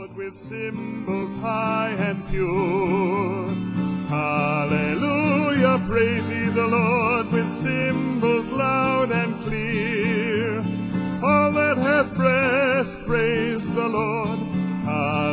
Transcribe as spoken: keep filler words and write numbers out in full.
Lord with cymbals high and pure. Hallelujah, praise ye the Lord with cymbals loud and clear. All that hath breath, praise the Lord. Hallelujah.